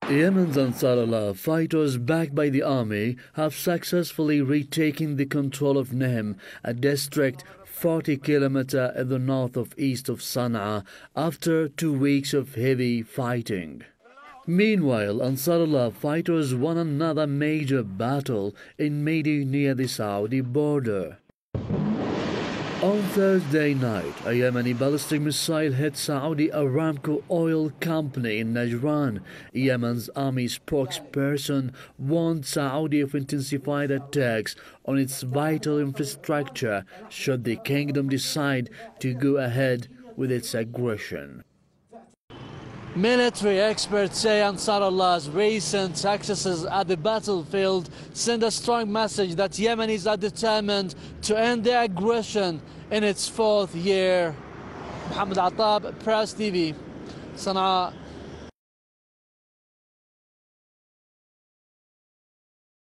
Yemen's Ansar Allah fighters backed by the army have successfully retaken the control of Nehm, a district 40 kilometers at the north of east of Sana'a, after 2 weeks of heavy fighting. Meanwhile, Ansar Allah fighters won another major battle in Midi near the Saudi border. On Thursday night, a Yemeni ballistic missile hit Saudi Aramco Oil Company in Najran. Yemen's army spokesperson warned Saudi of intensified attacks on its vital infrastructure should the kingdom decide to go ahead with its aggression. Military experts say Ansar Allah's recent successes at the battlefield send a strong message that Yemenis are determined to end their aggression in its 4th year. Mohammed Attab, Press TV, Sana'a.